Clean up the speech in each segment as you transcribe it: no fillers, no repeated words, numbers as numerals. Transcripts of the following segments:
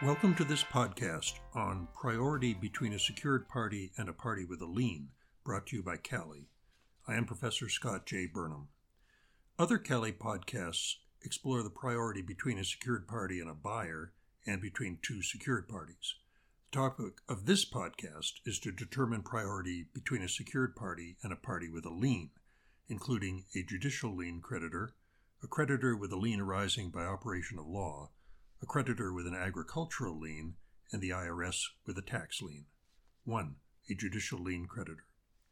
Welcome to this podcast on priority between a secured party and a party with a lien, brought to you by Cali. I am Professor Scott J. Burnham. Other Cali podcasts explore the priority between a secured party and a buyer and between two secured parties. The topic of this podcast is to determine priority between a secured party and a party with a lien, including a judicial lien creditor, a creditor with a lien arising by operation of law, a creditor with an agricultural lien, and the IRS with a tax lien. 1. A judicial lien creditor.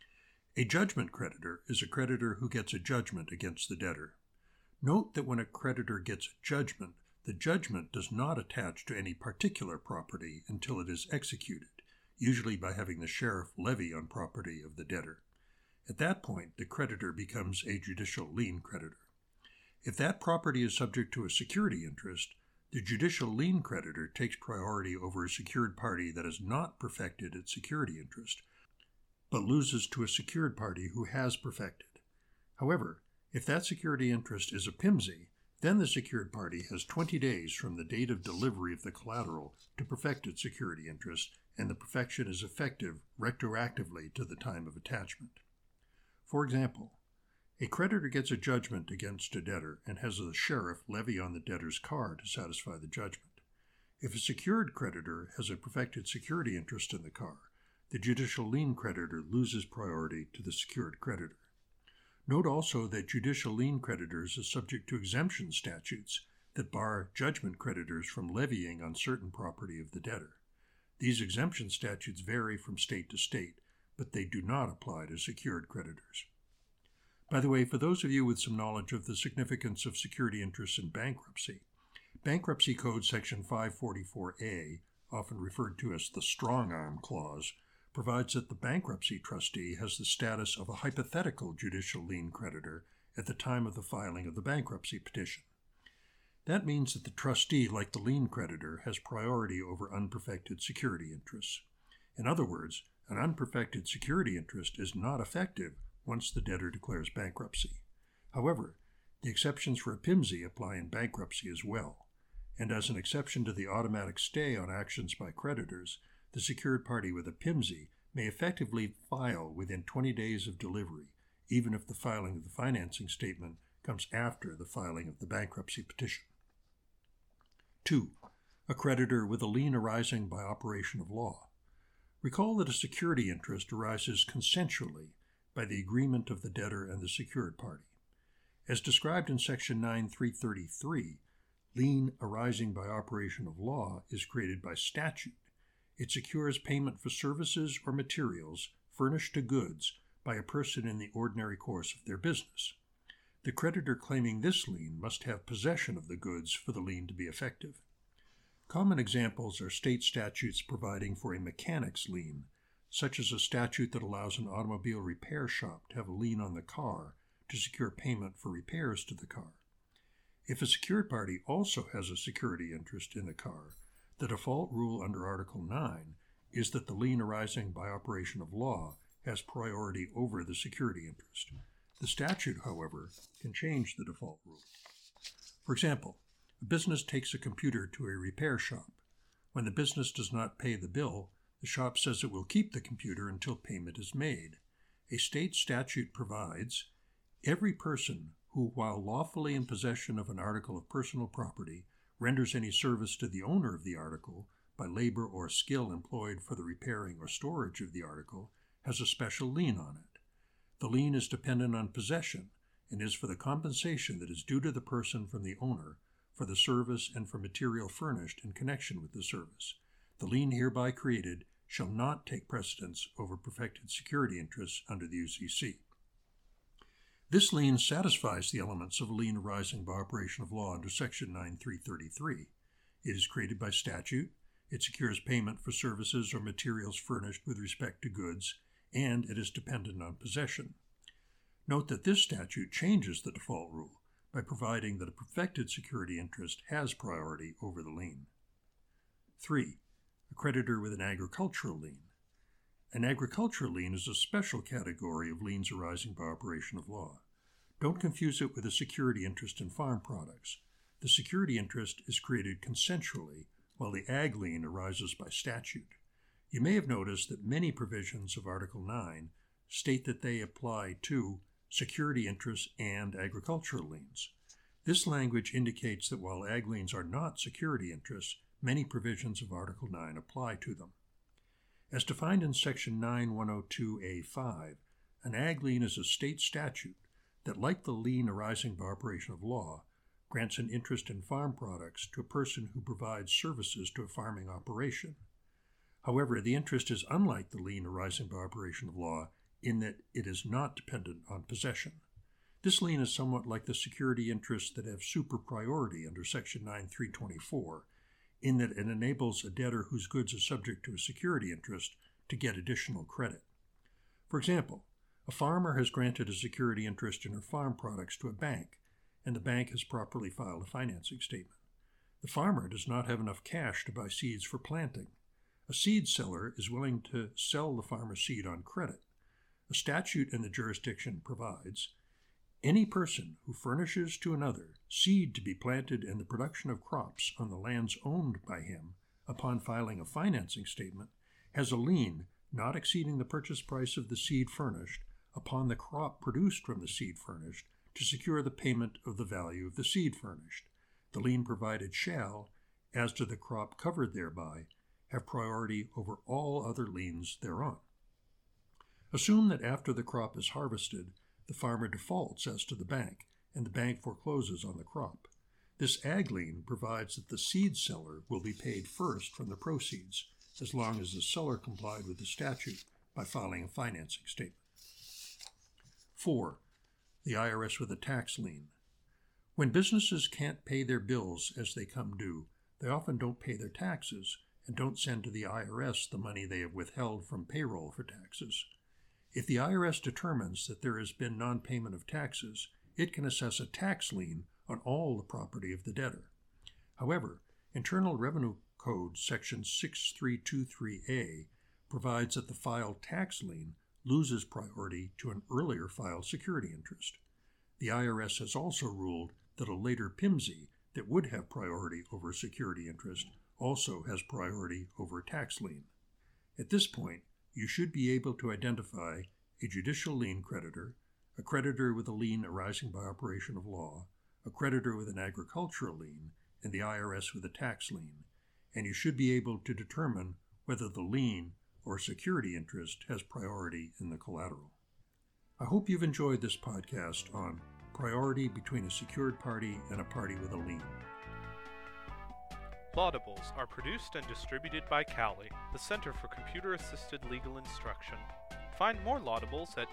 A judgment creditor is a creditor who gets a judgment against the debtor. Note that when a creditor gets a judgment, the judgment does not attach to any particular property until it is executed, usually by having the sheriff levy on property of the debtor. At that point, the creditor becomes a judicial lien creditor. If that property is subject to a security interest, the judicial lien creditor takes priority over a secured party that has not perfected its security interest, but loses to a secured party who has perfected. However, if that security interest is a PIMSI, then the secured party has 20 days from the date of delivery of the collateral to perfect its security interest, and the perfection is effective retroactively to the time of attachment. For example, a creditor gets a judgment against a debtor and has the sheriff levy on the debtor's car to satisfy the judgment. If a secured creditor has a perfected security interest in the car, the judicial lien creditor loses priority to the secured creditor. Note also that judicial lien creditors are subject to exemption statutes that bar judgment creditors from levying on certain property of the debtor. These exemption statutes vary from state to state, but they do not apply to secured creditors. By the way, for those of you with some knowledge of the significance of security interests in bankruptcy, Bankruptcy Code Section 544A, often referred to as the strong-arm clause, provides that the bankruptcy trustee has the status of a hypothetical judicial lien creditor at the time of the filing of the bankruptcy petition. That means that the trustee, like the lien creditor, has priority over unperfected security interests. In other words, an unperfected security interest is not effective once the debtor declares bankruptcy. However, the exceptions for a PIMSI apply in bankruptcy as well, and as an exception to the automatic stay on actions by creditors, the secured party with a PIMSI may effectively file within 20 days of delivery, even if the filing of the financing statement comes after the filing of the bankruptcy petition. 2. A creditor with a lien arising by operation of law. Recall that a security interest arises consensually by the agreement of the debtor and the secured party. As described in Section 9.333, lien arising by operation of law is created by statute. It secures payment for services or materials furnished to goods by a person in the ordinary course of their business. The creditor claiming this lien must have possession of the goods for the lien to be effective. Common examples are state statutes providing for a mechanic's lien, such as a statute that allows an automobile repair shop to have a lien on the car to secure payment for repairs to the car. If a secured party also has a security interest in the car, the default rule under Article 9 is that the lien arising by operation of law has priority over the security interest. The statute, however, can change the default rule. For example, a business takes a computer to a repair shop. When the business does not pay the bill, the shop says it will keep the computer until payment is made. A state statute provides, every person who, while lawfully in possession of an article of personal property, renders any service to the owner of the article by labor or skill employed for the repairing or storage of the article, has a special lien on it. The lien is dependent on possession and is for the compensation that is due to the person from the owner for the service and for material furnished in connection with the service. The lien hereby created shall not take precedence over perfected security interests under the UCC. This lien satisfies the elements of a lien arising by operation of law under Section 9.333. It is created by statute, it secures payment for services or materials furnished with respect to goods, and it is dependent on possession. Note that this statute changes the default rule by providing that a perfected security interest has priority over the lien. 3. A creditor with an agricultural lien. An agricultural lien is a special category of liens arising by operation of law. Don't confuse it with a security interest in farm products. The security interest is created consensually while the ag lien arises by statute. You may have noticed that many provisions of Article 9 state that they apply to security interests and agricultural liens. This language indicates that while ag liens are not security interests, many provisions of Article 9 apply to them. As defined in Section 9102A5, an ag lien is a state statute that, like the lien arising by operation of law, grants an interest in farm products to a person who provides services to a farming operation. However, the interest is unlike the lien arising by operation of law in that it is not dependent on possession. This lien is somewhat like the security interests that have super priority under Section 9324, in that it enables a debtor whose goods are subject to a security interest to get additional credit. For example, a farmer has granted a security interest in her farm products to a bank, and the bank has properly filed a financing statement. The farmer does not have enough cash to buy seeds for planting. A seed seller is willing to sell the farmer's seed on credit. A statute in the jurisdiction provides, any person who furnishes to another seed to be planted in the production of crops on the lands owned by him upon filing a financing statement has a lien not exceeding the purchase price of the seed furnished upon the crop produced from the seed furnished to secure the payment of the value of the seed furnished. The lien provided shall, as to the crop covered thereby, have priority over all other liens thereon. Assume that after the crop is harvested, the farmer defaults as to the bank, and the bank forecloses on the crop. This ag lien provides that the seed seller will be paid first from the proceeds, as long as the seller complied with the statute by filing a financing statement. 4. The IRS with a tax lien. When businesses can't pay their bills as they come due, they often don't pay their taxes and don't send to the IRS the money they have withheld from payroll for taxes. If the IRS determines that there has been non-payment of taxes, it can assess a tax lien on all the property of the debtor. However, Internal Revenue Code Section 6323A provides that the filed tax lien loses priority to an earlier filed security interest. The IRS has also ruled that a later PIMSI that would have priority over security interest also has priority over a tax lien. At this point, you should be able to identify a judicial lien creditor, a creditor with a lien arising by operation of law, a creditor with an agricultural lien, and the IRS with a tax lien, and you should be able to determine whether the lien or security interest has priority in the collateral. I hope you've enjoyed this podcast on priority between a secured party and a party with a lien. Laudables are produced and distributed by CALI, the Center for Computer-Assisted Legal Instruction. Find more Laudables at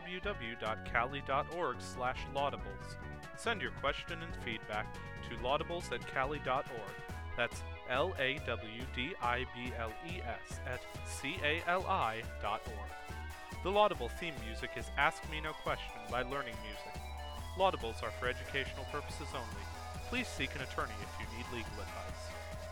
www.cali.org/laudables. Send your question and feedback to laudables@cali.org. That's LAWDIBLES@CALI.org. The Laudable theme music is Ask Me No Question by Learning Music. Laudables are for educational purposes only. Please seek an attorney if you need legal advice.